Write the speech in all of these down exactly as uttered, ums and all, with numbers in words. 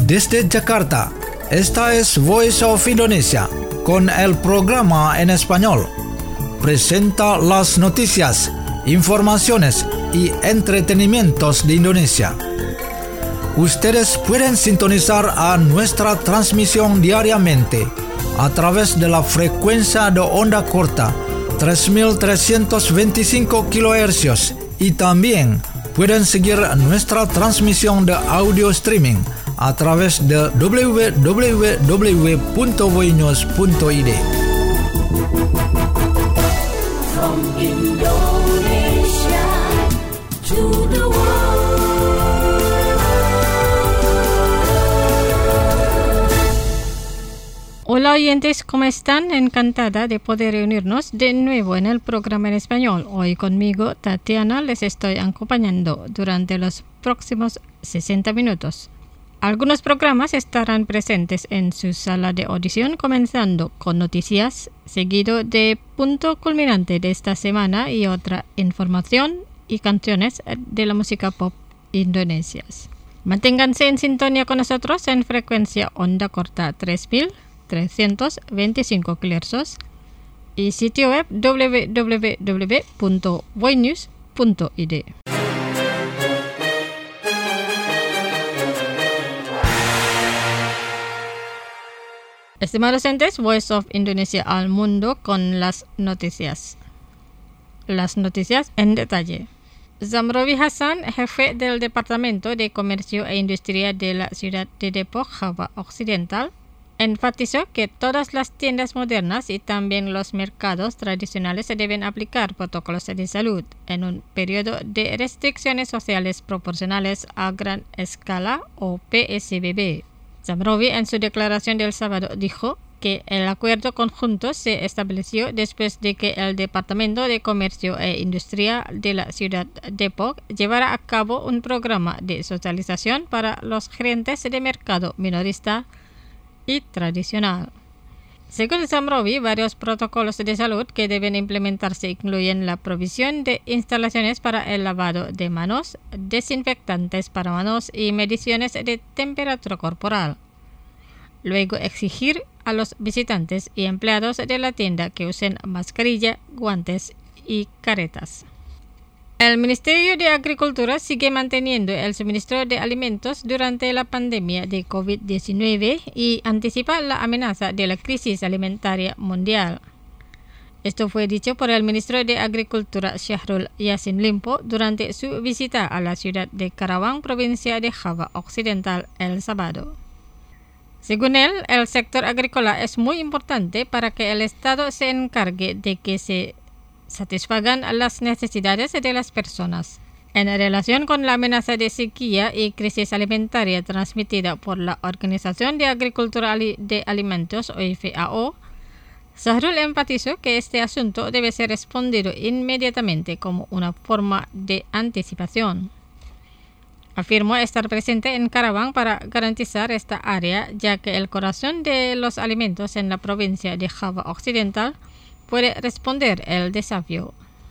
Desde Jakarta, esta es Voice of Indonesia, con el programa en español. Presenta las noticias, informaciones y entretenimientos de Indonesia. Ustedes pueden sintonizar a nuestra transmisión diariamente a través de la frecuencia de onda corta tres mil trescientos veinticinco kilohercios y también pueden seguir nuestra transmisión de audio streaming a través de doble u doble u doble u punto voinews punto i d. From Indonesia to the world. Hola oyentes, ¿cómo están? Encantada de poder reunirnos de nuevo en el programa en español. Hoy conmigo, Tatiana, les estoy acompañando durante los próximos sesenta minutos. Algunos programas estarán presentes en su sala de audición, comenzando con noticias, seguido de punto culminante de esta semana y otra información y canciones de la música pop indonesias. Manténganse en sintonía con nosotros en frecuencia onda corta tres mil trescientos veinticinco kilohercios y sitio web doble u doble u doble u punto voinews punto i d. Estimados oyentes, Voice of Indonesia al mundo con las noticias. Las noticias en detalle. Zamrowi Hasan, jefe del Departamento de Comercio e Industria de la ciudad de Depok, Java Occidental, enfatizó que todas las tiendas modernas y también los mercados tradicionales deben aplicar protocolos de salud en un periodo de restricciones sociales proporcionales a gran escala o P S B B. Zamrowi en su declaración del sábado dijo que el acuerdo conjunto se estableció después de que el Departamento de Comercio e Industria de la ciudad de Depok llevara a cabo un programa de socialización para los gerentes de mercado minorista y tradicional. Según Zamrowi, varios protocolos de salud que deben implementarse incluyen la provisión de instalaciones para el lavado de manos, desinfectantes para manos y mediciones de temperatura corporal. Luego, exigir a los visitantes y empleados de la tienda que usen mascarilla, guantes y caretas. El Ministerio de Agricultura sigue manteniendo el suministro de alimentos durante la pandemia de COVID diecinueve y anticipa la amenaza de la crisis alimentaria mundial. Esto fue dicho por el ministro de Agricultura Syahrul Yassin Limpo durante su visita a la ciudad de Karawang, provincia de Java Occidental, el sábado. Según él, el sector agrícola es muy importante para que el Estado se encargue de que se satisfagan las necesidades de las personas. En relación con la amenaza de sequía y crisis alimentaria transmitida por la Organización de Agricultura de Alimentos, o F A O, Syahrul enfatizó que este asunto debe ser respondido inmediatamente como una forma de anticipación. Afirmó estar presente en Karawang para garantizar esta área, ya que el corazón de los alimentos en la provincia de Java Occidental puede responder el desafío.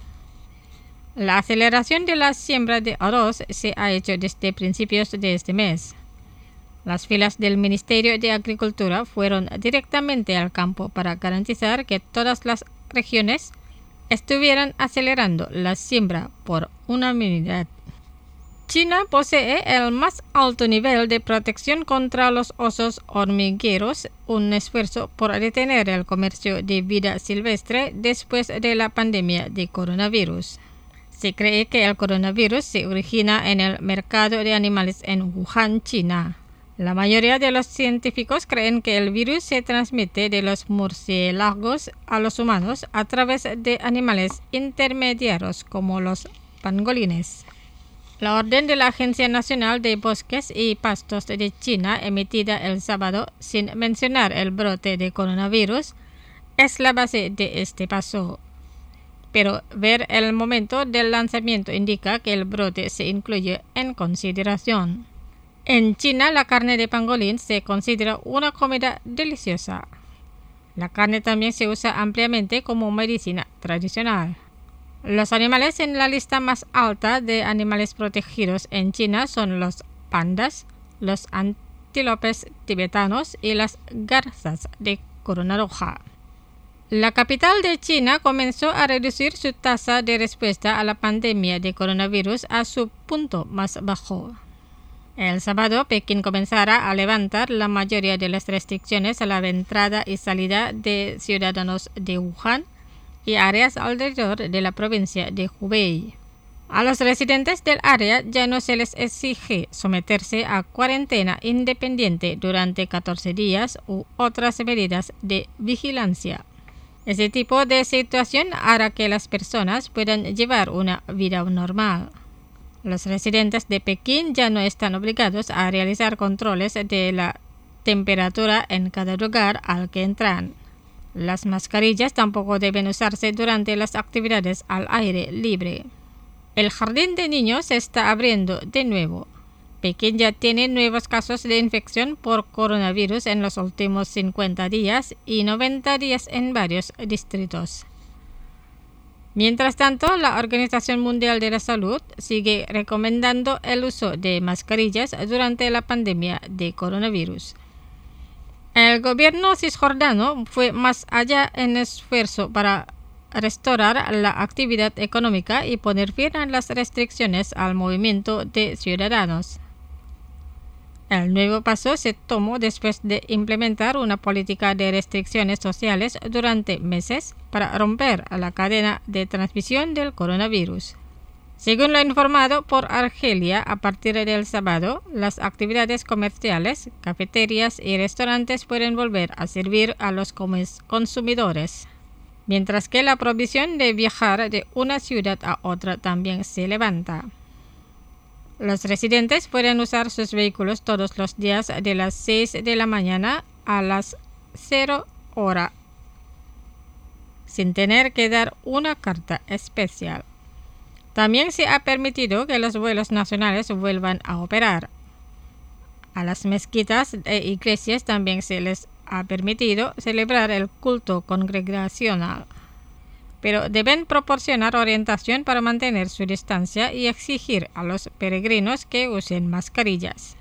La aceleración de la siembra de arroz se ha hecho desde principios de este mes. Las filas del Ministerio de Agricultura fueron directamente al campo para garantizar que todas las regiones estuvieran acelerando la siembra por unanimidad. China posee el más alto nivel de protección contra los osos hormigueros, un esfuerzo por detener el comercio de vida silvestre después de la pandemia de coronavirus. Se cree que el coronavirus se origina en el mercado de animales en Wuhan, China. La mayoría de los científicos creen que el virus se transmite de los murciélagos a los humanos a través de animales intermediarios como los pangolines. La orden de la Agencia Nacional de Bosques y Pastos de China, emitida el sábado sin mencionar el brote de coronavirus, es la base de este paso. Pero ver el momento del lanzamiento indica que el brote se incluye en consideración. En China, la carne de pangolín se considera una comida deliciosa. La carne también se usa ampliamente como medicina tradicional. Los animales en la lista más alta de animales protegidos en China son los pandas, los antílopes tibetanos y las garzas de corona roja. La capital de China comenzó a reducir su tasa de respuesta a la pandemia de coronavirus a su punto más bajo. El sábado, Pekín comenzará a levantar la mayoría de las restricciones a la entrada y salida de ciudadanos de Wuhan y áreas alrededor de la provincia de Hubei. A los residentes del área ya no se les exige someterse a cuarentena independiente durante catorce días u otras medidas de vigilancia. Ese tipo de situación hará que las personas puedan llevar una vida normal. Los residentes de Pekín ya no están obligados a realizar controles de la temperatura en cada lugar al que entran. Las mascarillas tampoco deben usarse durante las actividades al aire libre. El jardín de niños se está abriendo de nuevo. Pekín ya tiene nuevos casos de infección por coronavirus en los últimos cincuenta días y noventa días en varios distritos. Mientras tanto, la Organización Mundial de la Salud sigue recomendando el uso de mascarillas durante la pandemia de coronavirus. El gobierno cisjordano fue más allá en esfuerzo para restaurar la actividad económica y poner fin a las restricciones al movimiento de ciudadanos. El nuevo paso se tomó después de implementar una política de restricciones sociales durante meses para romper la cadena de transmisión del coronavirus. Según lo informado por Argelia, a partir del sábado, las actividades comerciales, cafeterías y restaurantes pueden volver a servir a los consumidores, mientras que la prohibición de viajar de una ciudad a otra también se levanta. Los residentes pueden usar sus vehículos todos los días de las seis de la mañana a las cero hora, sin tener que dar una carta especial. También se ha permitido que los vuelos nacionales vuelvan a operar. A las mezquitas e iglesias también se les ha permitido celebrar el culto congregacional, pero deben proporcionar orientación para mantener su distancia y exigir a los peregrinos que usen mascarillas.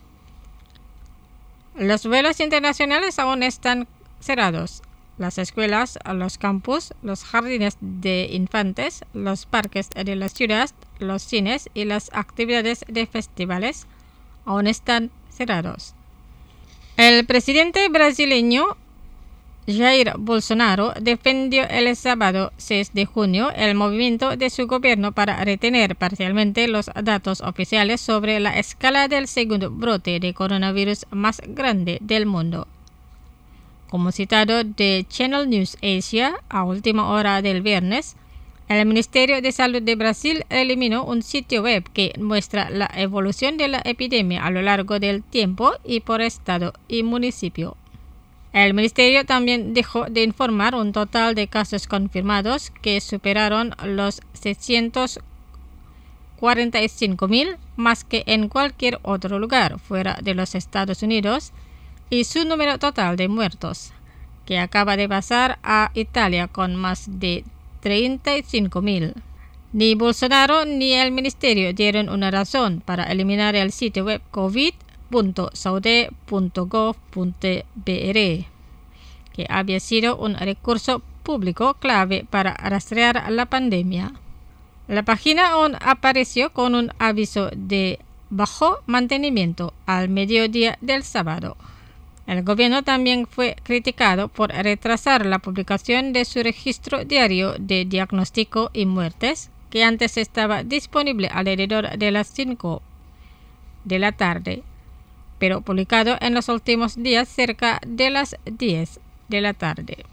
Los vuelos internacionales aún están cerrados. Las escuelas, los campus, los jardines de infantes, los parques de la ciudad, los cines y las actividades de festivales aún están cerrados. El presidente brasileño Jair Bolsonaro defendió el sábado seis de junio el movimiento de su gobierno para retener parcialmente los datos oficiales sobre la escala del segundo brote de coronavirus más grande del mundo. Como citado de Channel News Asia a última hora del viernes, el Ministerio de Salud de Brasil eliminó un sitio web que muestra la evolución de la epidemia a lo largo del tiempo y por estado y municipio. El ministerio también dejó de informar un total de casos confirmados que superaron los seiscientos cuarenta y cinco mil, más que en cualquier otro lugar fuera de los Estados Unidos, y su número total de muertos, que acaba de pasar a Italia con más de treinta y cinco mil. Ni Bolsonaro ni el ministerio dieron una razón para eliminar el sitio web covid punto saude punto gov punto b r, que había sido un recurso público clave para rastrear la pandemia. La página aún apareció con un aviso de bajo mantenimiento al mediodía del sábado. El gobierno también fue criticado por retrasar la publicación de su registro diario de diagnóstico y muertes, que antes estaba disponible alrededor de las cinco de la tarde, pero publicado en los últimos días cerca de las diez de la tarde.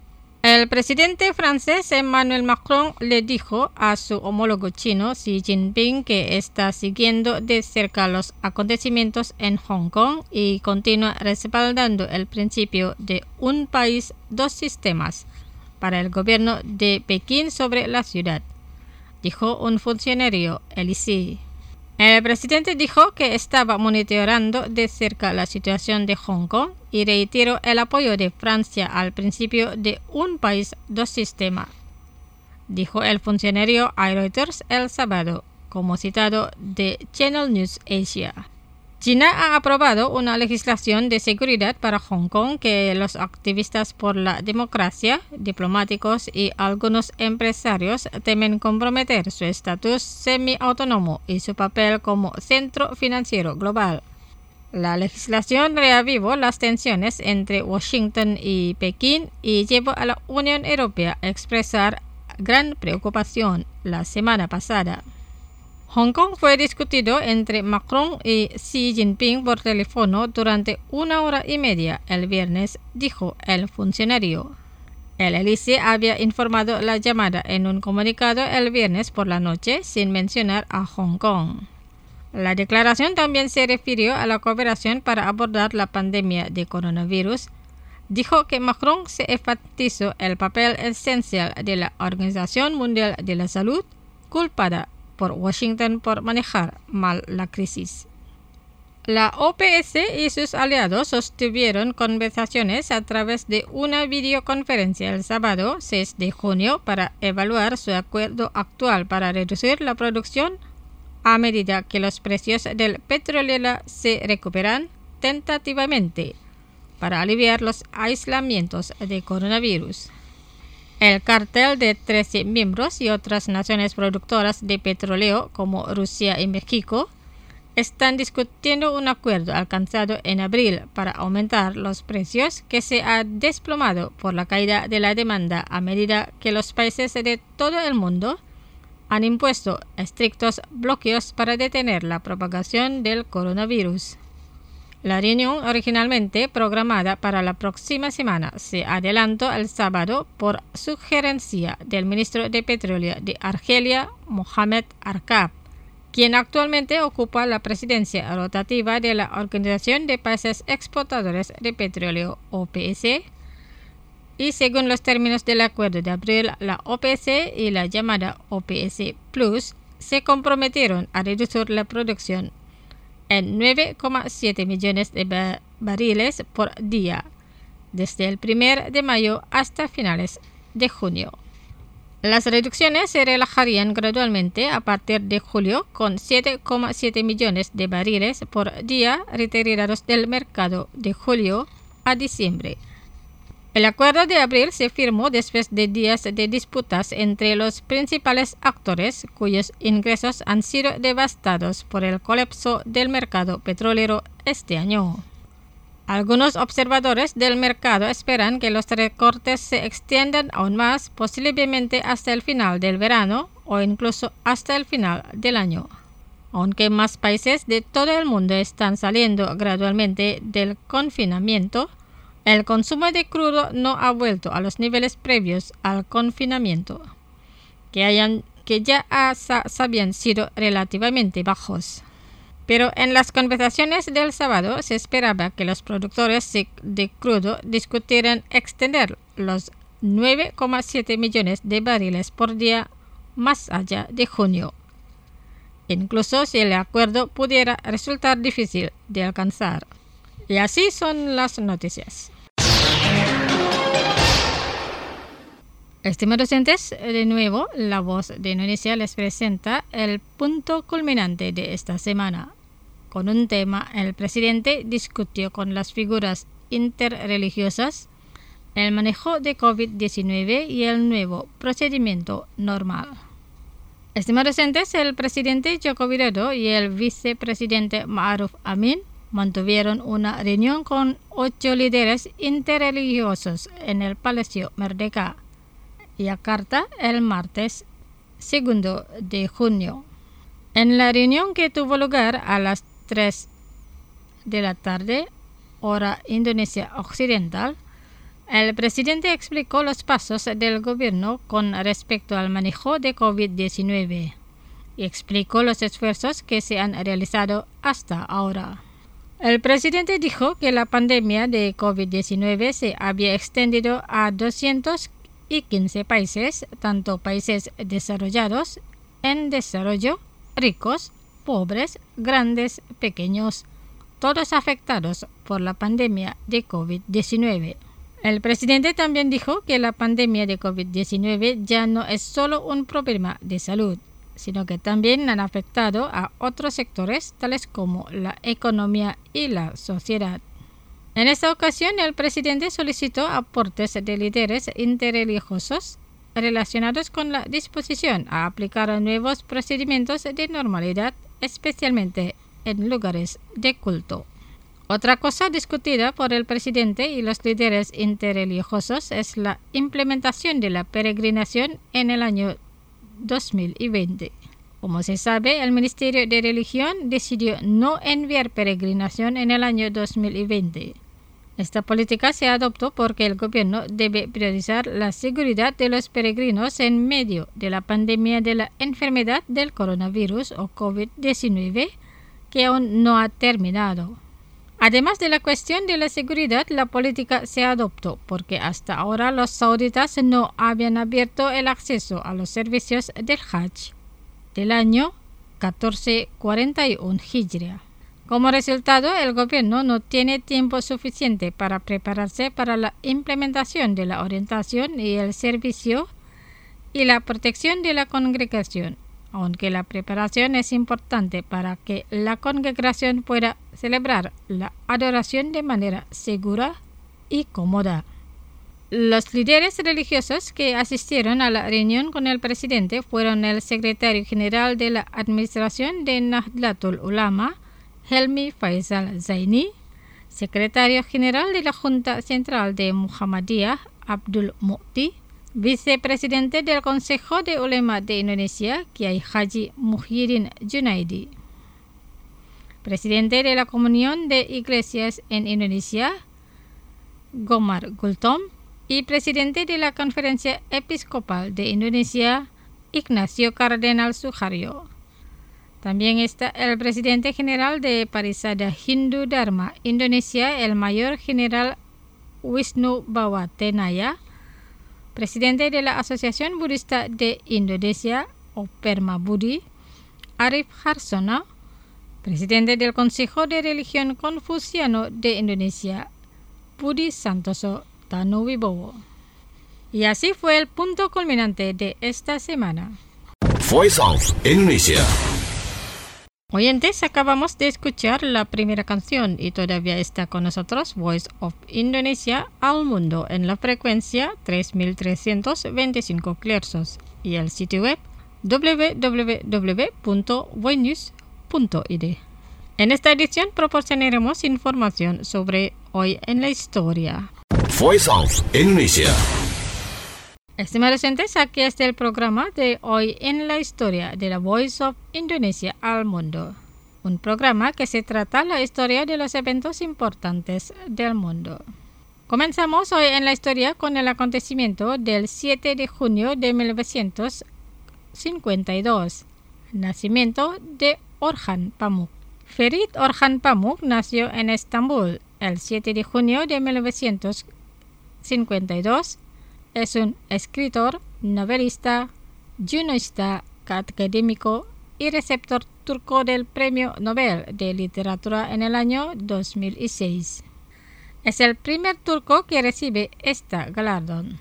El presidente francés Emmanuel Macron le dijo a su homólogo chino Xi Jinping que está siguiendo de cerca los acontecimientos en Hong Kong y continúa respaldando el principio de un país, dos sistemas para el gobierno de Pekín sobre la ciudad, dijo un funcionario Elysée. El presidente dijo que estaba monitoreando de cerca la situación de Hong Kong y reiteró el apoyo de Francia al principio de un país, dos sistemas, dijo el funcionario a Reuters el sábado, como citado de Channel News Asia. China ha aprobado una legislación de seguridad para Hong Kong que los activistas por la democracia, diplomáticos y algunos empresarios temen comprometer su estatus semiautónomo y su papel como centro financiero global. La legislación reavivó las tensiones entre Washington y Pekín y llevó a la Unión Europea a expresar gran preocupación la semana pasada. Hong Kong fue discutido entre Macron y Xi Jinping por teléfono durante una hora y media el viernes, dijo el funcionario. El Elysée había informado la llamada en un comunicado el viernes por la noche sin mencionar a Hong Kong. La declaración también se refirió a la cooperación para abordar la pandemia de coronavirus. Dijo que Macron se enfatizó el papel esencial de la Organización Mundial de la Salud, culpada por Washington por manejar mal la crisis. La O P E C y sus aliados sostuvieron conversaciones a través de una videoconferencia el sábado seis de junio para evaluar su acuerdo actual para reducir la producción a medida que los precios del petróleo se recuperan tentativamente para aliviar los aislamientos de coronavirus. El cartel de trece miembros y otras naciones productoras de petróleo como Rusia y México están discutiendo un acuerdo alcanzado en abril para aumentar los precios que se ha desplomado por la caída de la demanda a medida que los países de todo el mundo han impuesto estrictos bloqueos para detener la propagación del coronavirus. La reunión, originalmente programada para la próxima semana, se adelantó el sábado por sugerencia del ministro de Petróleo de Argelia, Mohamed Arkab, quien actualmente ocupa la presidencia rotativa de la Organización de Países Exportadores de Petróleo, O P E C, y según los términos del acuerdo de abril, la O P E C y la llamada O P E C Plus se comprometieron a reducir la producción en nueve coma siete millones de bar- barriles por día, desde el primero de mayo hasta finales de junio. Las reducciones se relajarían gradualmente a partir de julio, con siete coma siete millones de barriles por día retirados del mercado de julio a diciembre. El acuerdo de abril se firmó después de días de disputas entre los principales actores cuyos ingresos han sido devastados por el colapso del mercado petrolero este año. Algunos observadores del mercado esperan que los recortes se extiendan aún más, posiblemente hasta el final del verano o incluso hasta el final del año. Aunque más países de todo el mundo están saliendo gradualmente del confinamiento, el consumo de crudo no ha vuelto a los niveles previos al confinamiento, que, hayan, que ya ha, sa, habían sido relativamente bajos. Pero en las conversaciones del sábado se esperaba que los productores de crudo discutieran extender los nueve coma siete millones de barriles por día más allá de junio, incluso si el acuerdo pudiera resultar difícil de alcanzar. Y así son las noticias. Estimados oyentes, de nuevo, La Voz de Indonesia les presenta el punto culminante de esta semana. Con un tema, el presidente discutió con las figuras interreligiosas el manejo de COVID diecinueve y el nuevo procedimiento normal. Estimados oyentes, el presidente Joko Widodo y el vicepresidente Ma'ruf Amin mantuvieron una reunión con ocho líderes interreligiosos en el Palacio Merdeka, Yakarta, el martes segundo de junio. En la reunión, que tuvo lugar a las tres de la tarde, hora Indonesia Occidental, el presidente explicó los pasos del gobierno con respecto al manejo de COVID diecinueve y explicó los esfuerzos que se han realizado hasta ahora. El presidente dijo que la pandemia de COVID diecinueve se había extendido a doscientos quince países, tanto países desarrollados, en desarrollo, ricos, pobres, grandes, pequeños, todos afectados por la pandemia de COVID diecinueve. El presidente también dijo que la pandemia de COVID diecinueve ya no es solo un problema de salud, sino que también han afectado a otros sectores tales como la economía y la sociedad. En esta ocasión, el presidente solicitó aportes de líderes interreligiosos relacionados con la disposición a aplicar nuevos procedimientos de normalidad, especialmente en lugares de culto. Otra cosa discutida por el presidente y los líderes interreligiosos es la implementación de la peregrinación en el año dos mil veinte. Como se sabe, el Ministerio de Religión decidió no enviar peregrinación en el año dos mil veinte. Esta política se adoptó porque el gobierno debe priorizar la seguridad de los peregrinos en medio de la pandemia de la enfermedad del coronavirus o COVID diecinueve, que aún no ha terminado. Además de la cuestión de la seguridad, la política se adoptó porque hasta ahora los sauditas no habían abierto el acceso a los servicios del Hajj del año catorce cuarenta y uno Hijria. Como resultado, el gobierno no tiene tiempo suficiente para prepararse para la implementación de la orientación y el servicio y la protección de la congregación, aunque la preparación es importante para que la congregación pueda celebrar la adoración de manera segura y cómoda. Los líderes religiosos que asistieron a la reunión con el presidente fueron el secretario general de la Administración de Nahdlatul Ulama, Helmi Faisal Zaini, secretario general de la Junta Central de Muhammadiyah, Abdul Mu'ti, vicepresidente del Consejo de Ulema de Indonesia, Kiai Haji Muhyiddin Junaidi, presidente de la Comunión de Iglesias en Indonesia, Gomar Gultom, y presidente de la Conferencia Episcopal de Indonesia, Ignacio Cardenal Suharyo. También está el presidente general de Parisada Hindu Dharma Indonesia, el mayor general Wisnu Bawatenaya, presidente de la Asociación Budista de Indonesia, o Perma Budi, Arif Harsono, presidente del Consejo de Religión Confuciano de Indonesia, Budi Santoso Tanuwibowo. Y así fue el punto culminante de esta semana. Voice of Indonesia. Oyentes, acabamos de escuchar la primera canción y todavía está con nosotros Voice of Indonesia al mundo en la frecuencia tres mil trescientos veinticinco kilohertz y el sitio web doble u doble u doble u punto voinews punto i d. En esta edición proporcionaremos información sobre Hoy en la Historia. Voice of Indonesia. Estimados oyentes, aquí está el programa de Hoy en la Historia de la Voice of Indonesia al mundo. Un programa que se trata la historia de los eventos importantes del mundo. Comenzamos hoy en la historia con el acontecimiento del siete de junio de mil novecientos cincuenta y dos, nacimiento de Orhan Pamuk. Ferit Orhan Pamuk nació en Estambul el siete de junio de mil novecientos cincuenta y dos. Es un escritor, novelista, guionista, académico y receptor turco del Premio Nobel de Literatura en el año dos mil seis. Es el primer turco que recibe este galardón.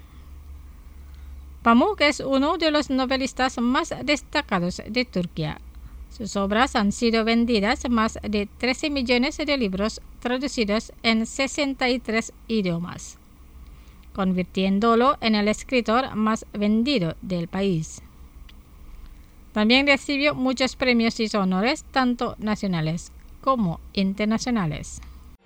Pamuk es uno de los novelistas más destacados de Turquía. Sus obras han sido vendidas más de trece millones de libros traducidos en sesenta y tres idiomas, convirtiéndolo en el escritor más vendido del país. También recibió muchos premios y honores, tanto nacionales como internacionales.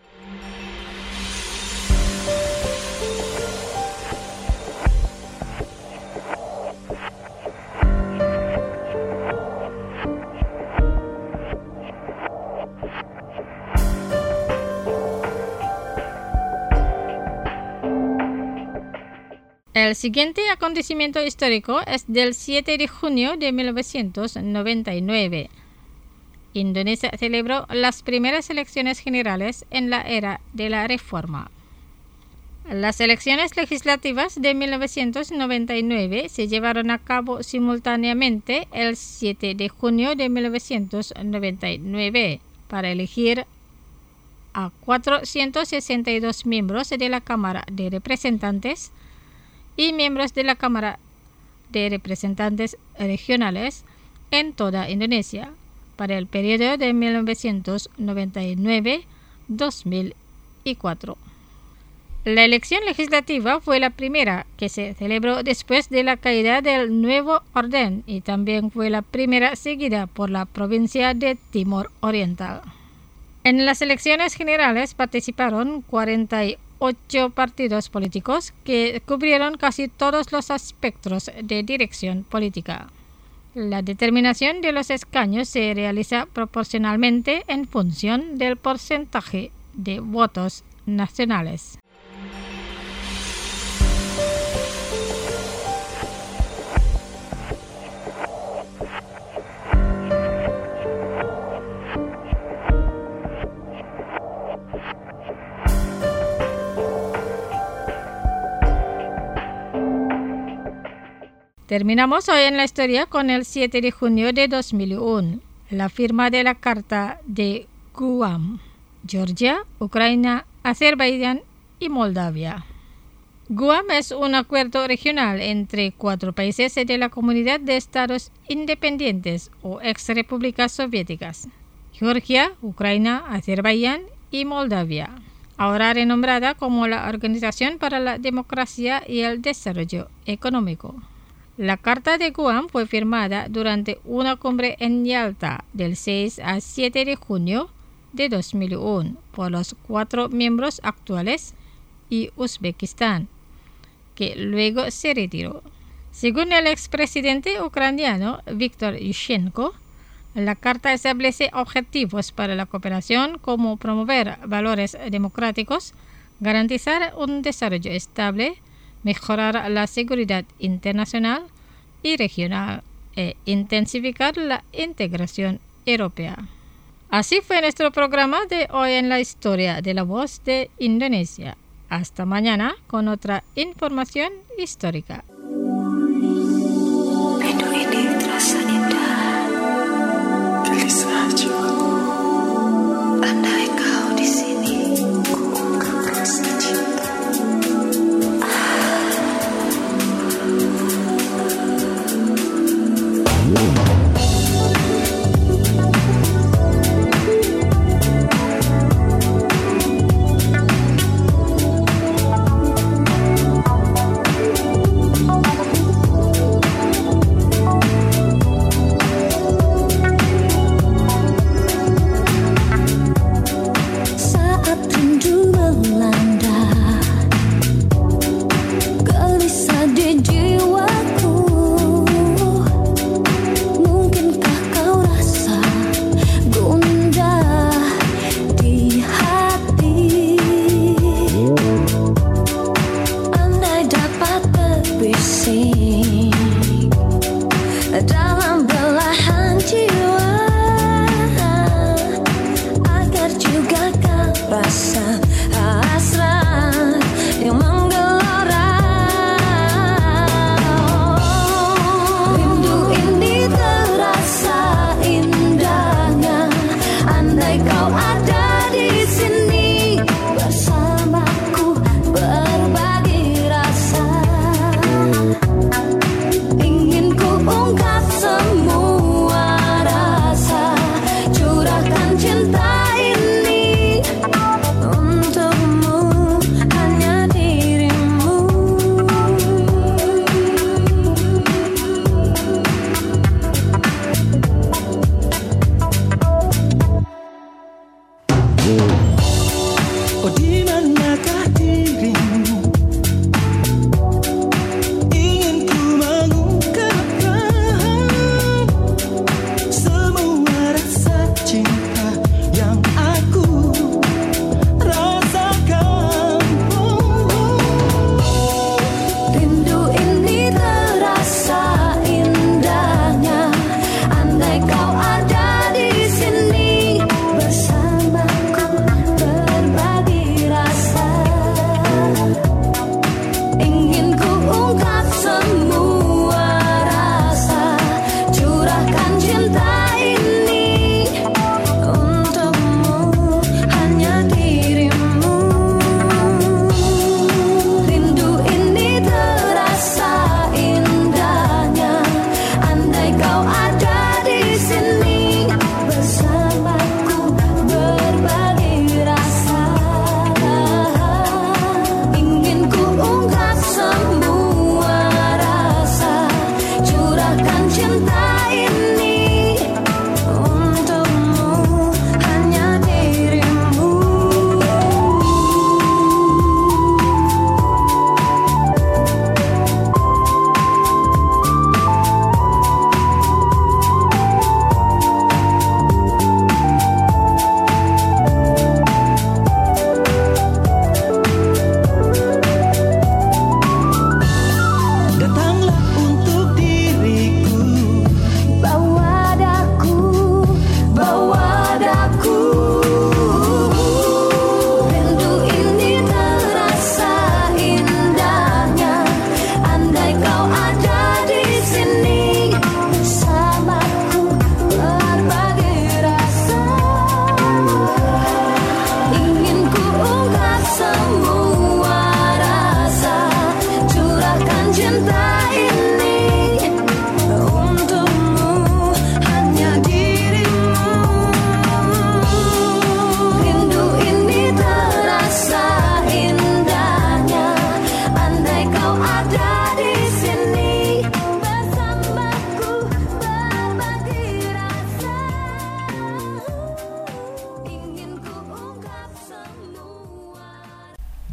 El siguiente acontecimiento histórico es del siete de junio de mil novecientos noventa y nueve. Indonesia celebró las primeras elecciones generales en la era de la Reforma. Las elecciones legislativas de mil novecientos noventa y nueve se llevaron a cabo simultáneamente el siete de junio de mil novecientos noventa y nueve para elegir a cuatrocientos sesenta y dos miembros de la Cámara de Representantes y miembros de la Cámara de Representantes regionales en toda Indonesia para el periodo de mil novecientos noventa y nueve a dos mil cuatro. La elección legislativa fue la primera que se celebró después de la caída del nuevo orden y también fue la primera seguida por la provincia de Timor Oriental. En las elecciones generales participaron cuarenta y ocho partidos políticos que cubrieron casi todos los aspectos de dirección política. La determinación de los escaños se realiza proporcionalmente en función del porcentaje de votos nacionales. Terminamos hoy en la historia con el siete de junio de dos mil uno, la firma de la Carta de Guam, Georgia, Ucrania, Azerbaiyán y Moldavia. Guam es un acuerdo regional entre cuatro países de la Comunidad de Estados Independientes o ex-repúblicas soviéticas: Georgia, Ucrania, Azerbaiyán y Moldavia, ahora renombrada como la Organización para la Democracia y el Desarrollo Económico. La Carta de Guam fue firmada durante una cumbre en Yalta del seis al siete de junio de dos mil uno por los cuatro miembros actuales y Uzbekistán, que luego se retiró. Según el expresidente ucraniano Viktor Yushchenko, la Carta establece objetivos para la cooperación como promover valores democráticos, garantizar un desarrollo estable, mejorar la seguridad internacional y regional e intensificar la integración europea. Así fue nuestro programa de hoy en la historia de La Voz de Indonesia. Hasta mañana con otra información histórica. Rindu ini terasa indah, gelisah jiwaku. Andai kau di sini, ku akan merasa cinta.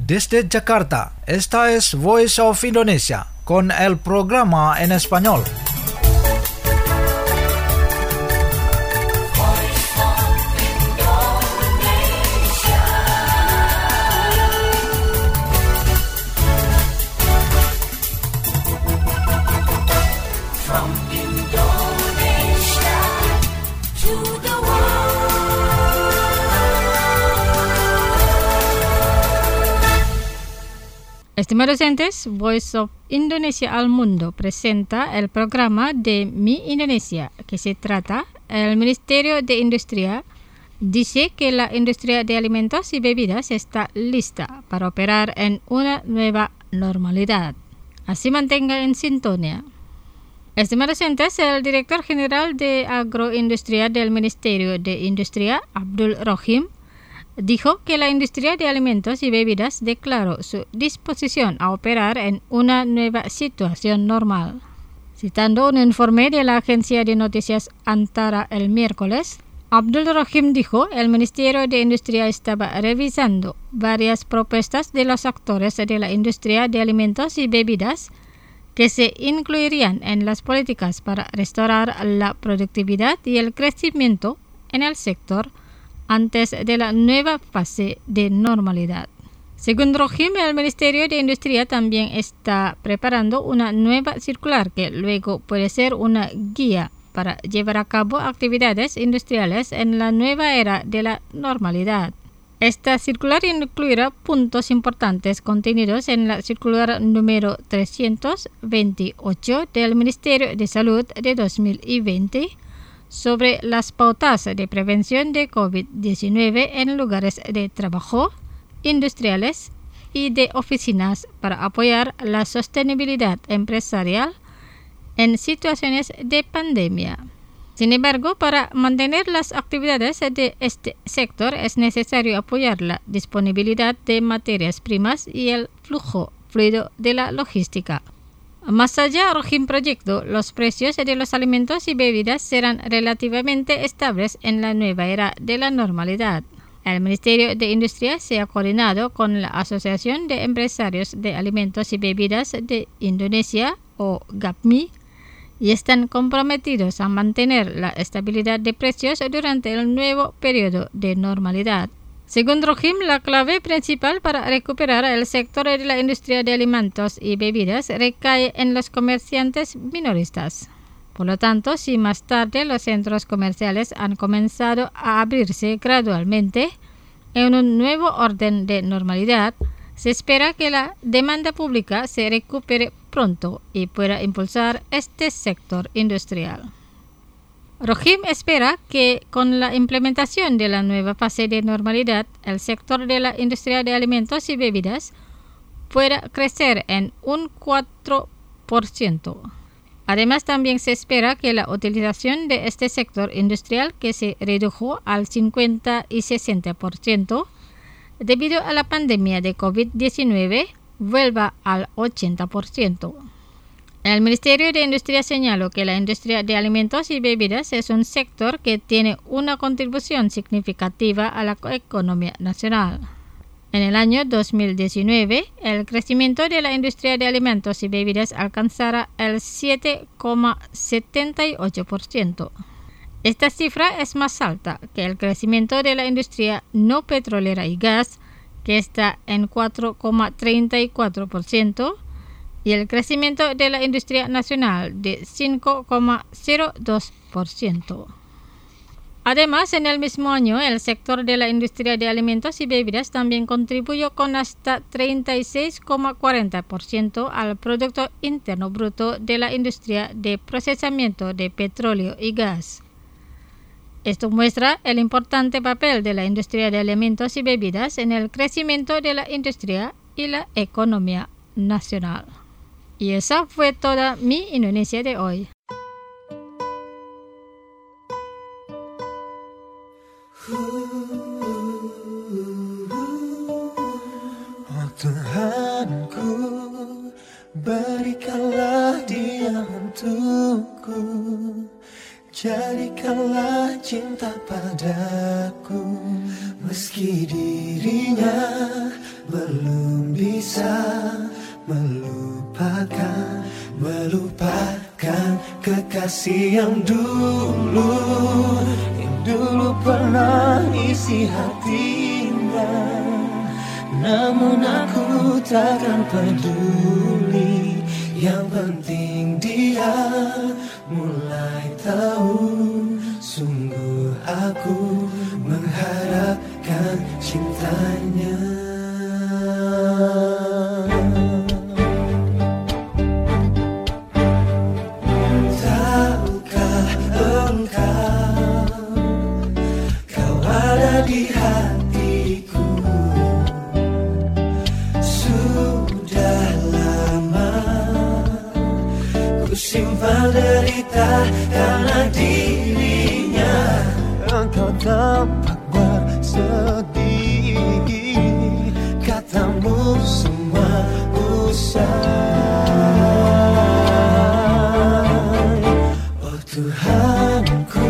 Desde Jakarta, esta es Voice of Indonesia con el programa en español. Estimados oyentes, Voice of Indonesia al Mundo presenta el programa de Mi Indonesia, que se trata, el Ministerio de Industria dice que la industria de alimentos y bebidas está lista para operar en una nueva normalidad. Así mantenga en sintonía. Estimados oyentes, el director general de Agroindustria del Ministerio de Industria, Abdul Rohim, dijo que la industria de alimentos y bebidas declaró su disposición a operar en una nueva situación normal. Citando un informe de la agencia de noticias Antara el miércoles, Abdul Rohim dijo que el Ministerio de Industria estaba revisando varias propuestas de los actores de la industria de alimentos y bebidas que se incluirían en las políticas para restaurar la productividad y el crecimiento en el sector antes de la nueva fase de normalidad. Según Rohim, el Ministerio de Industria también está preparando una nueva circular que luego puede ser una guía para llevar a cabo actividades industriales en la nueva era de la normalidad. Esta circular incluirá puntos importantes contenidos en la circular número trescientos veintiocho del Ministerio de Salud de dos mil veinte sobre las pautas de prevención de COVID diecinueve en lugares de trabajo, industriales y de oficinas para apoyar la sostenibilidad empresarial en situaciones de pandemia. Sin embargo, para mantener las actividades de este sector es necesario apoyar la disponibilidad de materias primas y el flujo fluido de la logística. Más allá, Rohim proyectó los precios de los alimentos y bebidas serán relativamente estables en la nueva era de la normalidad. El Ministerio de Industria se ha coordinado con la Asociación de Empresarios de Alimentos y Bebidas de Indonesia, o GAPMI, y están comprometidos a mantener la estabilidad de precios durante el nuevo periodo de normalidad. Según Rohim, la clave principal para recuperar el sector de la industria de alimentos y bebidas recae en los comerciantes minoristas. Por lo tanto, si más tarde los centros comerciales han comenzado a abrirse gradualmente en un nuevo orden de normalidad, se espera que la demanda pública se recupere pronto y pueda impulsar este sector industrial. Rohim espera que con la implementación de la nueva fase de normalidad, el sector de la industria de alimentos y bebidas pueda crecer en un cuatro por ciento. Además, también se espera que la utilización de este sector industrial, que se redujo al cincuenta y sesenta por ciento debido a la pandemia de COVID diecinueve, vuelva al ochenta por ciento. El Ministerio de Industria señaló que la industria de alimentos y bebidas es un sector que tiene una contribución significativa a la economía nacional. En el año dos mil diecinueve, el crecimiento de la industria de alimentos y bebidas alcanzará el siete coma setenta y ocho por ciento. Esta cifra es más alta que el crecimiento de la industria no petrolera y gas, que está en cuatro coma treinta y cuatro por ciento, y el crecimiento de la industria nacional de cinco coma cero dos por ciento. Además, en el mismo año, el sector de la industria de alimentos y bebidas también contribuyó con hasta treinta y seis coma cuarenta por ciento al Producto Interno Bruto de la industria de procesamiento de petróleo y gas. Esto muestra el importante papel de la industria de alimentos y bebidas en el crecimiento de la industria y la economía nacional. Y esa fue toda mi Indonesia de hoy. Oh Tuhanku, berikanlah dia untukku Jadikanlah cinta padaku, meski dirinya belum bisa melupakan, melupakan kekasih yang dulu, yang dulu pernah isi hatinya. Namun aku takkan peduli, yang penting dia mulai tahu, sungguh aku mengharapkan cintanya. Tahukah engkau, kau ada di hatiku. Sudah lama ku simpan derita karena dirinya. Engkau tampak bersedih, katamu semua usai. Oh Tuhanku,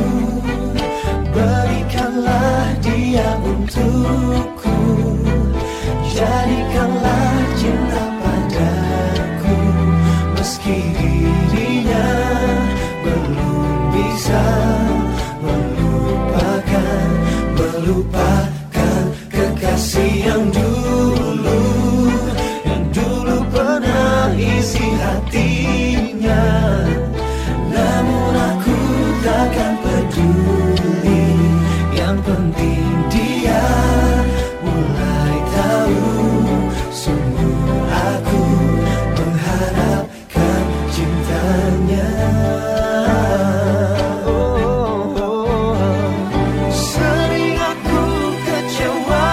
berikanlah dia untukku, jadikanlah cinta padaku, meski dirinya belum bisa melupakan, melupakan kekasih yang dulu, yang dulu pernah isi hatinya. Namun aku takkan peduli, yang penting dia mulai tahu, sungguh aku mengharapkan cintanya. Sering aku kecewa,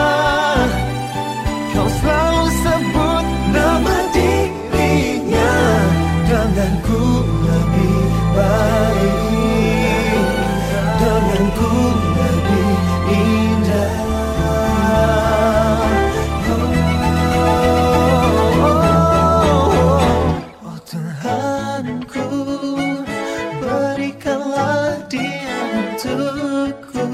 kau selalu sebut nama dirinya. Denganku lebih baik, denganku lebih indah. Oh Tuhanku, berikanlah dia untukku,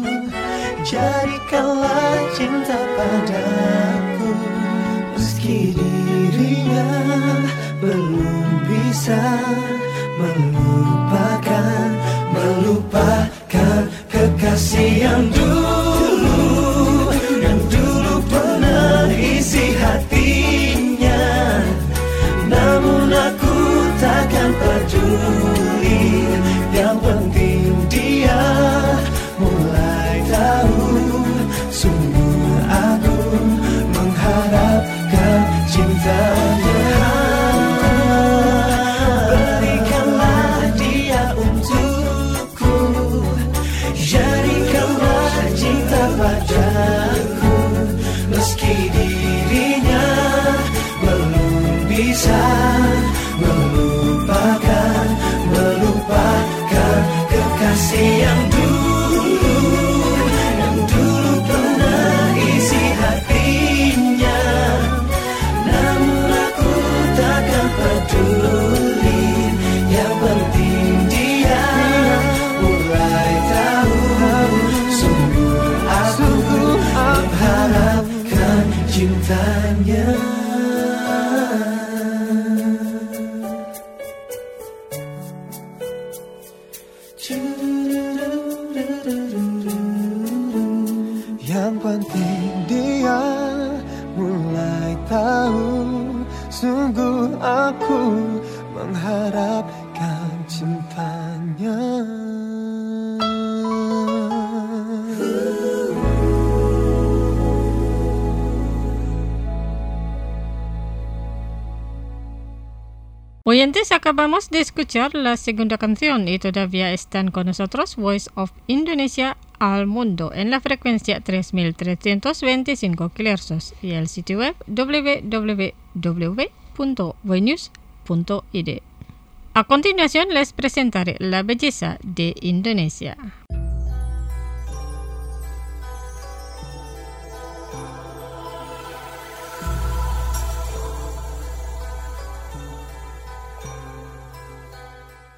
jadikanlah cinta padaku, meski dirinya belum bisa melupakan, melupakan kekasih yang dulu, yang dulu pernah isi hatinya. Namun aku takkan peduli, yang penting dia mulai tahu, sungguh aku mengharapkan cintanya. Berikanlah dia untukku, jadikanlah cinta padaku, meski dirinya belum bisa melupakan, melupakan kekasih yang dulu, yang dulu pernah isi hatinya. Namun aku takkan peduli, yang penting dia mulai tahu, sungguh aku mengharapkan cintanya. Yang penting dia mulai tahu, sungguh aku mengharapkan cintanya. Oyentes, acabamos de escuchar la segunda canción y todavía están con nosotros Voice of Indonesia al Mundo en la frecuencia tres mil trescientos veinticinco kilohertz y el sitio web doble u doble u doble u punto voinews punto i d. A continuación les presentaré la belleza de Indonesia.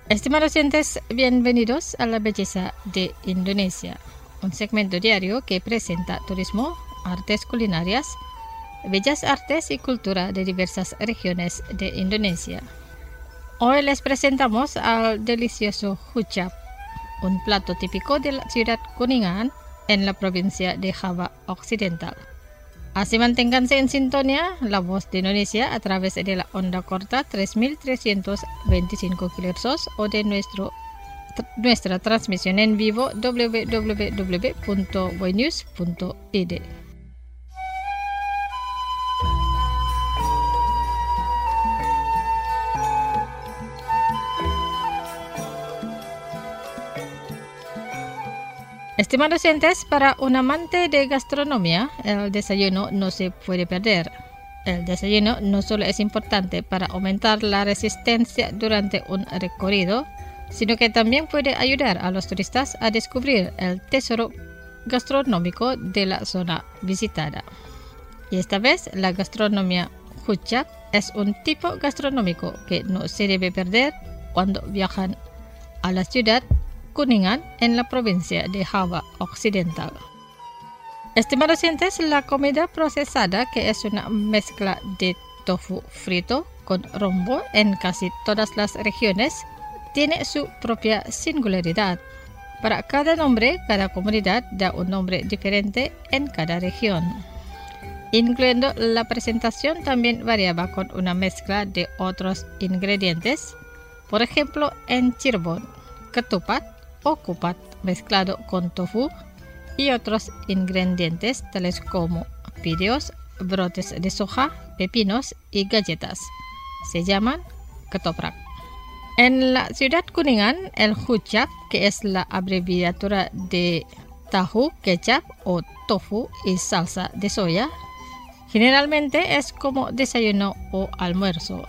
Estimados oyentes, bienvenidos a La Belleza de Indonesia, un segmento diario que presenta turismo, artes culinarias, bellas artes y cultura de diversas regiones de Indonesia. Hoy les presentamos al delicioso huchap, un plato típico de la ciudad Kuningan en la provincia de Java Occidental. Así manténganse en sintonía La Voz de Indonesia a través de la onda corta tres mil trescientos veinticinco kilohercios o de nuestro, tr- nuestra transmisión en vivo w w w punto voinews punto i d. Estimados oyentes, para un amante de gastronomía, el desayuno no se puede perder. El desayuno no solo es importante para aumentar la resistencia durante un recorrido, sino que también puede ayudar a los turistas a descubrir el tesoro gastronómico de la zona visitada. Y esta vez, la gastronomía huchap es un tipo gastronómico que no se debe perder cuando viajan a la ciudad Kuningan en la provincia de Java Occidental. Estimados oyentes, la comida procesada, que es una mezcla de tofu frito con rombo en casi todas las regiones, tiene su propia singularidad. Para cada nombre, cada comunidad da un nombre diferente en cada región. Incluyendo la presentación, también variaba con una mezcla de otros ingredientes. Por ejemplo, en Cirebon, ketupat o kupat mezclado con tofu y otros ingredientes tales como fideos, brotes de soja, pepinos y galletas. Se llaman ketoprak. En la ciudad Kuningan, el huchap, que es la abreviatura de tahu, kecap o tofu y salsa de soya, generalmente es como desayuno o almuerzo.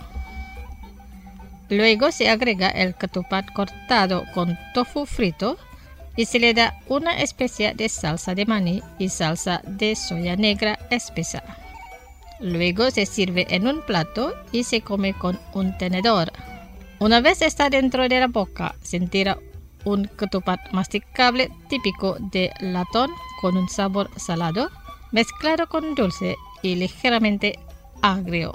Luego se agrega el ketupat cortado con tofu frito y se le da una especie de salsa de maní y salsa de soya negra espesa. Luego se sirve en un plato y se come con un tenedor. Una vez está dentro de la boca, sentirá un ketupat masticable típico de latón con un sabor salado, mezclado con dulce y ligeramente agrio.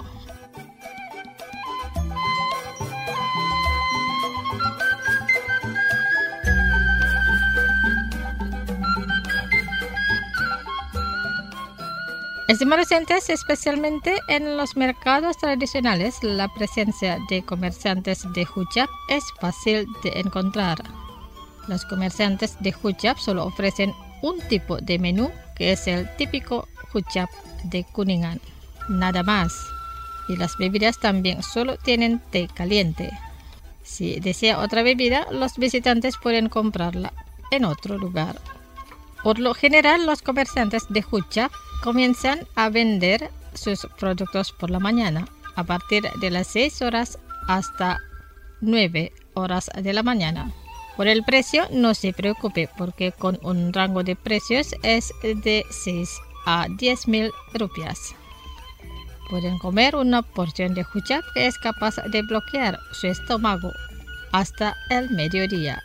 Estimados oyentes, especialmente en los mercados tradicionales, la presencia de comerciantes de huchap es fácil de encontrar. Los comerciantes de huchap solo ofrecen un tipo de menú, que es el típico huchap de Kuningan, nada más. Y las bebidas también solo tienen té caliente. Si desea otra bebida, los visitantes pueden comprarla en otro lugar. Por lo general, los comerciantes de huchap comienzan a vender sus productos por la mañana, a partir de las seis horas hasta nueve horas de la mañana. Por el precio, no se preocupe, porque con un rango de precios es de seis a diez mil rupias. Pueden comer una porción de huchap que es capaz de bloquear su estómago hasta el mediodía.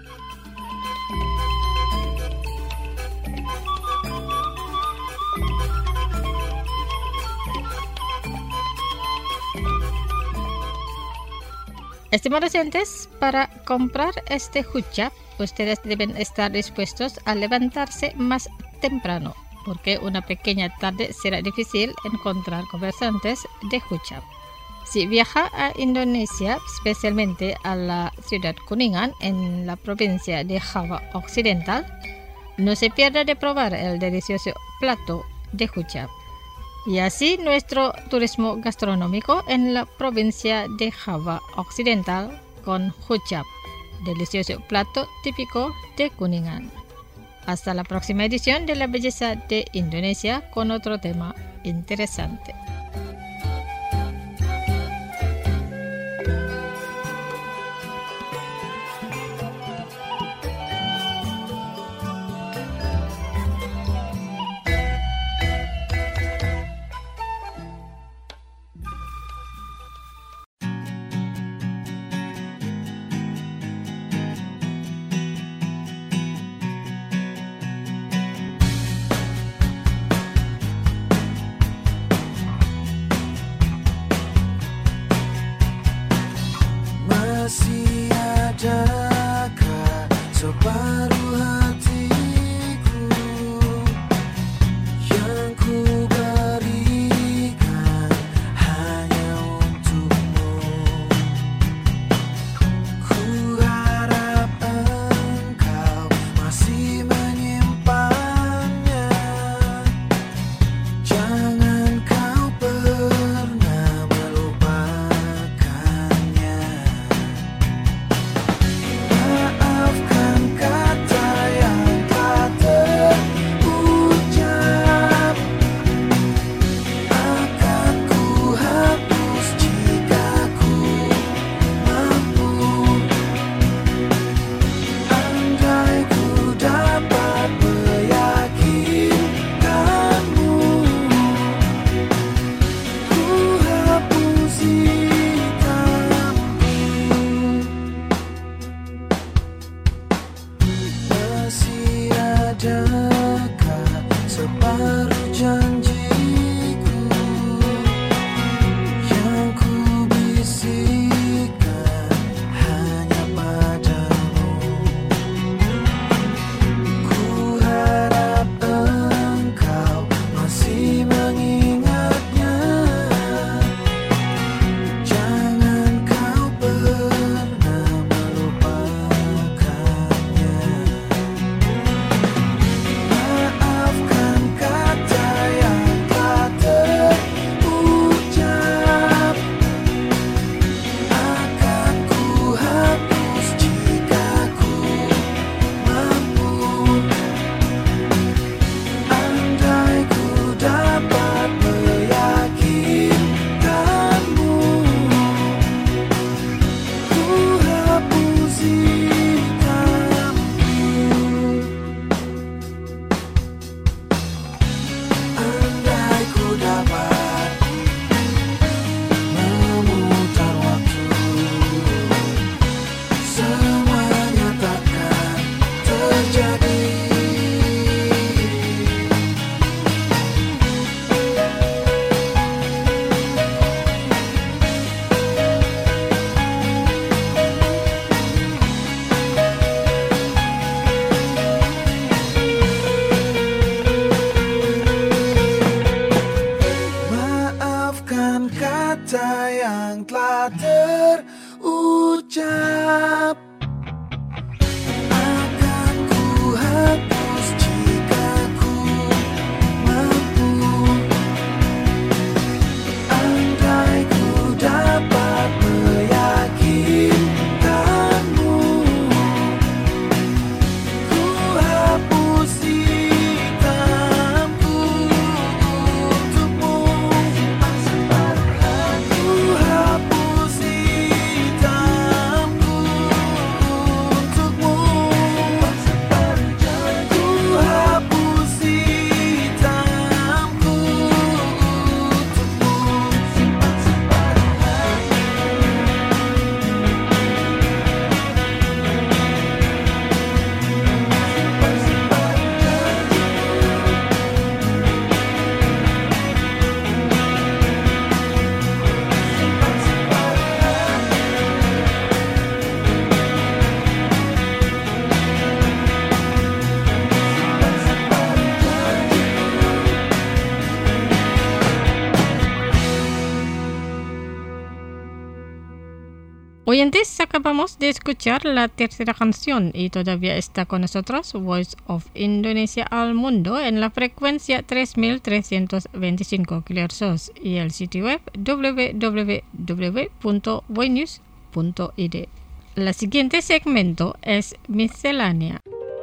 Estimados oyentes, para comprar este huchap, ustedes deben estar dispuestos a levantarse más temprano, porque una pequeña tarde será difícil encontrar comerciantes de huchap. Si viaja a Indonesia, especialmente a la ciudad Kuningan en la provincia de Java Occidental, no se pierda de probar el delicioso plato de huchap. Y así nuestro turismo gastronómico en la provincia de Java Occidental con huchap, delicioso plato típico de Kuningan. Hasta la próxima edición de La Belleza de Indonesia con otro tema interesante. Masih adakah separuh hatiku yang ku berikan hanya untukmu? Ku harap engkau masih menyimpannya. Jangan kau pernah melupakannya. Maafkan kata yang tak terucap. Akan ku hapus jika ku mampu. Andai ku dapat meyakinkanmu, ku hapus hitammu. Masih adakah separuh janjiku yang ku bisikkan hanya padamu? Ku harap engkau masih mengingatnya. Jangan kau pernah melupakannya. Maafkan kata yang tak terucap. Akan ku hapus jika ku mampu. Andai ku dapat meyakinkanmu, ku hapus hitammu. Andai ku dapat memutar waktu, semuanya takkan terjadi. Maafkan kata yang telah terucap. Akan ku hapus jika ku mampu. Andai ku dapat meyakinkanmu, ku hapus hitamku untukmu. Ku hapus hitamku untukmu. Ku hapus hitamku Oyentes, acabamos de escuchar la tercera canción y todavía está con nosotros Voice of Indonesia al Mundo en la frecuencia tres mil trescientos veinticinco kilohertz y el sitio web w w w punto voinews punto i d. La siguiente segmento es Miscelánea.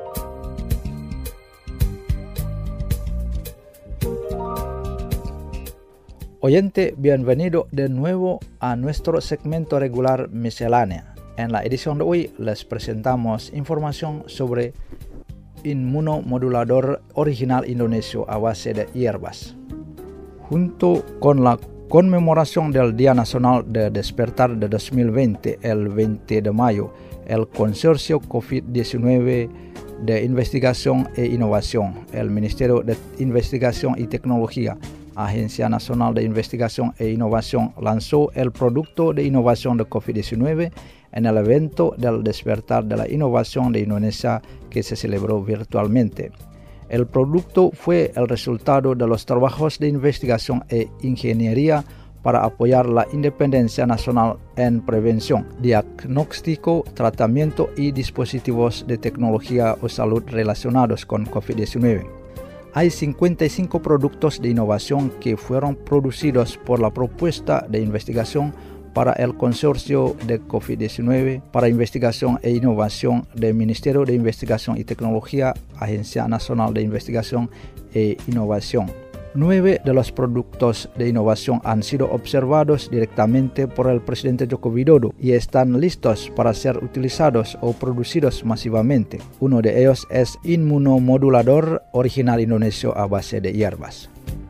Oyente, bienvenido de nuevo a nuestro segmento regular Miscelánea. En la edición de hoy les presentamos información sobre inmunomodulador original indonesio a base de hierbas. Junto con la conmemoración del Día Nacional de Despertar de dos mil veinte, el veinte de mayo, el Consorcio COVID diecinueve de Investigación e Innovación, el Ministerio de Investigación y Tecnología, Agencia Nacional de Investigación e Innovación lanzó el producto de innovación de COVID diecinueve en el evento del Despertar de la Innovación de Indonesia que se celebró virtualmente. El producto fue el resultado de los trabajos de investigación e ingeniería para apoyar la independencia nacional en prevención, diagnóstico, tratamiento y dispositivos de tecnología o salud relacionados con COVID diecinueve. Hay cincuenta y cinco productos de innovación que fueron producidos por la propuesta de investigación para el Consorcio de COVID diecinueve para Investigación e Innovación del Ministerio de Investigación y Tecnología, Agencia Nacional de Investigación e Innovación. Nueve de los productos de innovación han sido observados directamente por el presidente Joko Widodo y están listos para ser utilizados o producidos masivamente. Uno de ellos es inmunomodulador original indonesio a base de hierbas.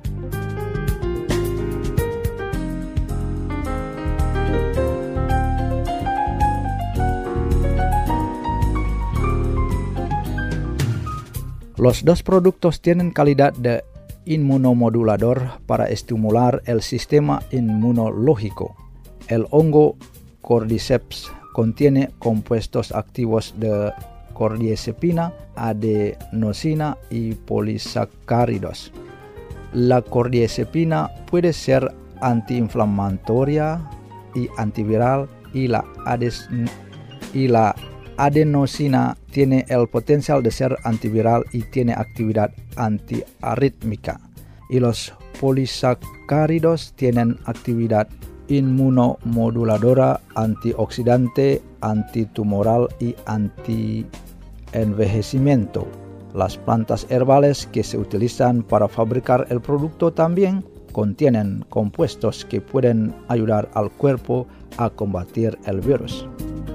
Los dos productos tienen calidad de inmunomodulador para estimular el sistema inmunológico. El hongo Cordyceps contiene compuestos activos de cordycepina, adenosina y polisacáridos. La cordycepina puede ser antiinflamatoria y antiviral y la, ades- y la adenosina tiene el potencial de ser antiviral y tiene actividad antiarrítmica, y los polisacáridos tienen actividad inmunomoduladora, antioxidante, antitumoral y antienvejecimiento. Las plantas herbales que se utilizan para fabricar el producto también contienen compuestos que pueden ayudar al cuerpo a combatir el virus.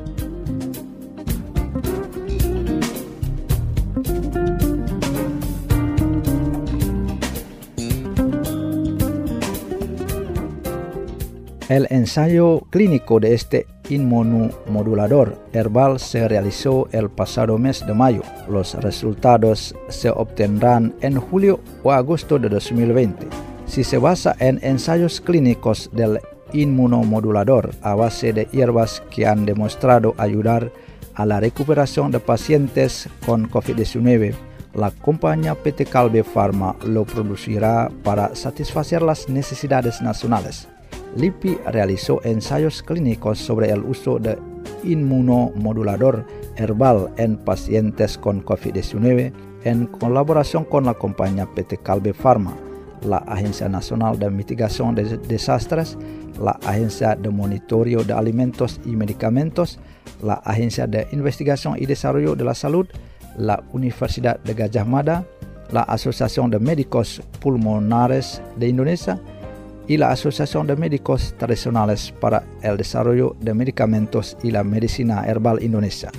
El ensayo clínico de este inmunomodulador herbal se realizó el pasado mes de mayo. Los resultados se obtendrán en julio o agosto de dos mil veinte. Si se basa en ensayos clínicos del inmunomodulador a base de hierbas que han demostrado ayudar a la recuperación de pacientes con COVID diecinueve, la compañía P T Kalbe Pharma lo producirá para satisfacer las necesidades nacionales. LIPI realizó ensayos clínicos sobre el uso de inmunomodulador herbal en pacientes con COVID diecinueve en colaboración con la compañía P T Kalbe Pharma, la Agencia Nacional de Mitigación de Desastres, la Agencia de Monitoreo de Alimentos y Medicamentos, la Agencia de Investigación y Desarrollo de la Salud, la Universidad de Gajah Mada, la Asociación de Médicos Pulmonares de Indonesia y la Asociación de Médicos Tradicionales para el Desarrollo de Medicamentos y la Medicina Herbal Indonesia.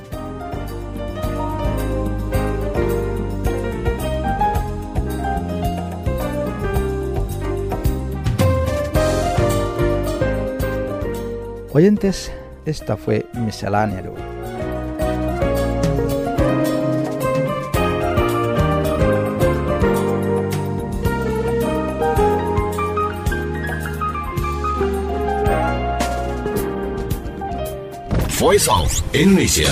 Oyentes, esta fue Miscelánea de hoy. Voice of Indonesia.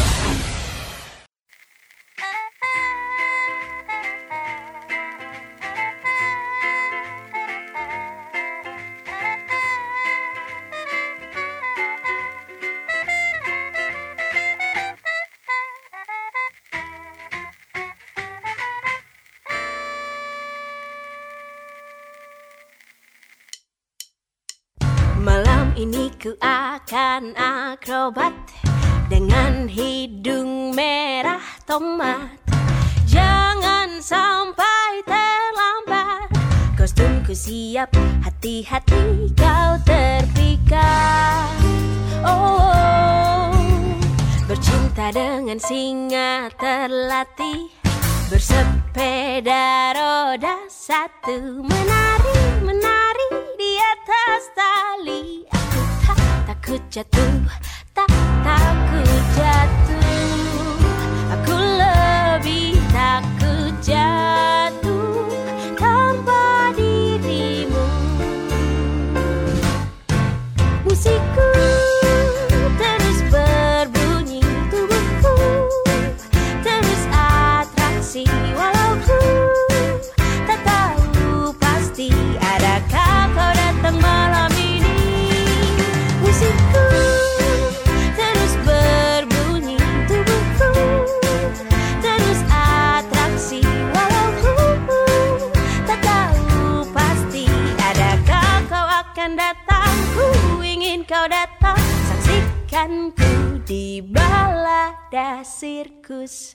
Malam ini ku akan akrobat dengan hidung merah tomat. Jangan sampai terlambat, kostumku siap, hati-hati kau terpikat. Oh, bercinta dengan singa terlatih, bersepeda roda satu, menari, menari di atas tali. Aku tak takut jatuh, tak takut jatuh. Aku lebih takut jatuh tanpa dirimu. Musikku terus ber ku di balada sirkus.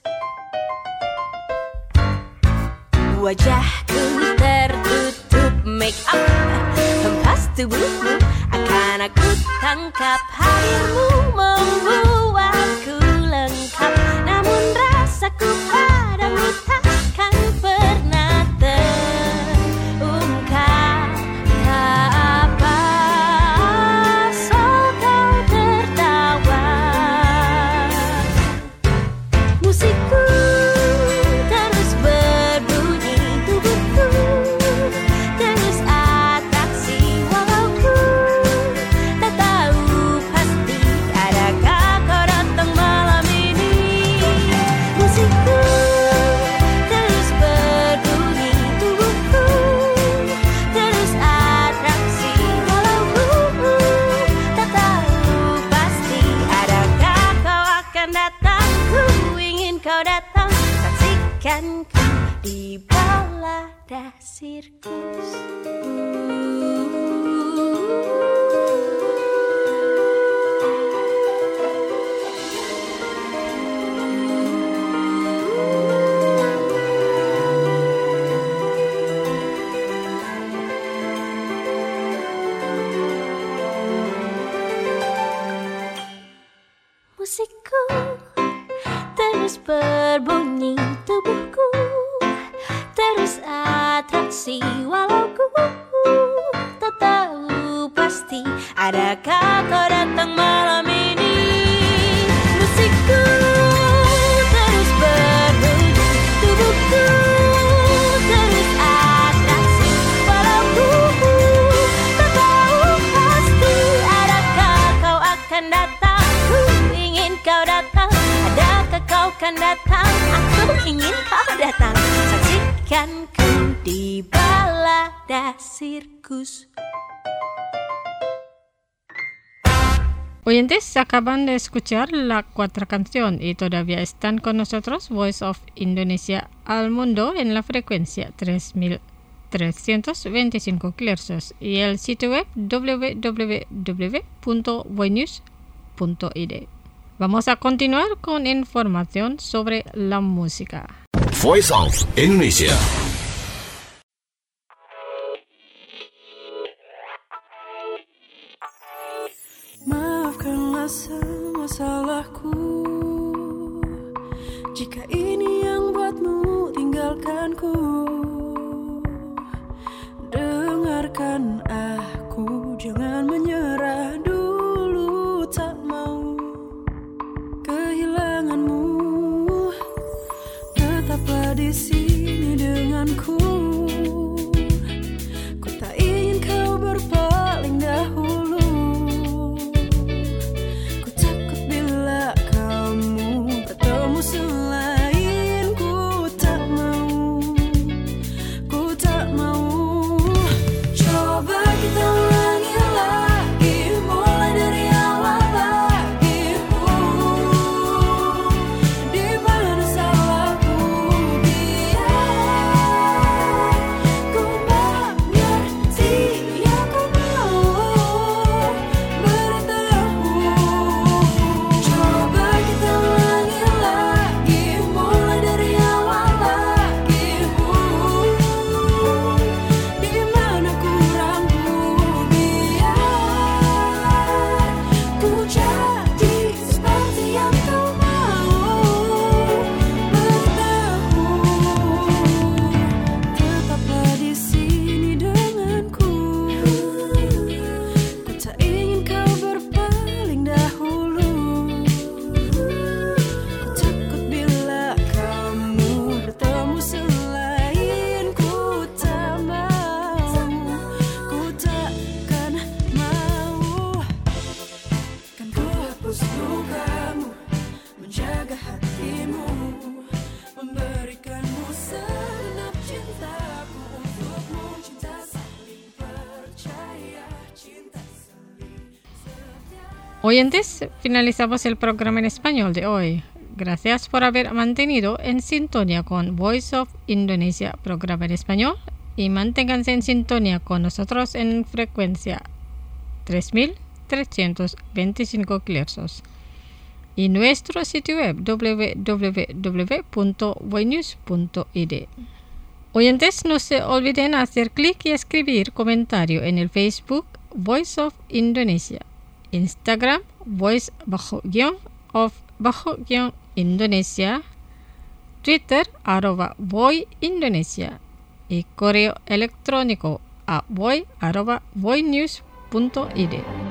Wajahku tertutup make up, hempas tubuhmu akan aku tangkap. Hadirmu membuatku lengkap, namun rasaku padamu takkan pernah terungkap. Tak apa asal kau tertawa. Musikku terus berbunyi, tubuhku terus atraksi, walau ku tak tahu pasti adakah kau datang malam ini. Musikku terus berbunyi, tubuhku terus atraksi, walau ku tak tahu pasti adakah kau akan datang. Ku ingin kau datang, saksikan ku di balada sirkus. Musikku terus berbunyi, tubuhku terus atraksi, walau ku tak tahu pasti adakah kau datang malam ini. Musikku terus berbunyi, tubuhku terus atraksi, walau ku tak tahu pasti adakah kau akan datang. Ku ingin kau datang, adakah kau akan datang? Aku ingin kau datang, saksikan ku di balada sirkus. Oyentes, acaban de escuchar la cuarta canción y todavía están con nosotros Voice of Indonesia al mundo en la frecuencia tres mil trescientos veinticinco kilohertz y el sitio web doble u doble u doble u punto voinews punto i d. Vamos a continuar con información sobre la música. Voice of Indonesia. Maafkanlah semua salahku, jika ini yang buatmu tinggalkanku. Dengarkan aku, jangan menyerah dulu, tak mau kehilanganmu. Tetaplah di sini denganku, ku tak ingin kau berpaling dahulu. Ku takut bila kamu bertemu selain, ku tak mau, ku tak mau. Coba kita ulangi lagi, mulai dari awal lagi. uh, Di mana salahku, biar ku mengerti yang ku mau beritahu. Coba kita ulangi lagi, mulai dari awal lagi. uh, Di mana kurangku, biar ku jadi seperti yang kau mau beritahu. Tetaplah di sini denganku, ku tak ingin kau berpaling dahulu. Ku takut bila kamu bertemu selain, ku tak mau, ku takkan mau. Kan ku hapus lukamu, menjaga hatimu, memberikanmu segenap cintaku untukmu. Cinta saling percaya, cinta saling setia. Oyentes, finalizamos el programa en español de hoy. Gracias por haber mantenido en sintonía con Voice of Indonesia, programa en español, y manténganse en sintonía con nosotros en frecuencia tres mil trescientos veinticinco kilohertz. y nuestro sitio web w w w punto voinews punto i d. Oyentes, no se olviden hacer clic y escribir comentario en el Facebook Voice of Indonesia, Instagram Voice bajo guión of bajo guión Indonesia, Twitter arroba Voi Indonesia y correo electrónico a voi arroba voinews punto i d.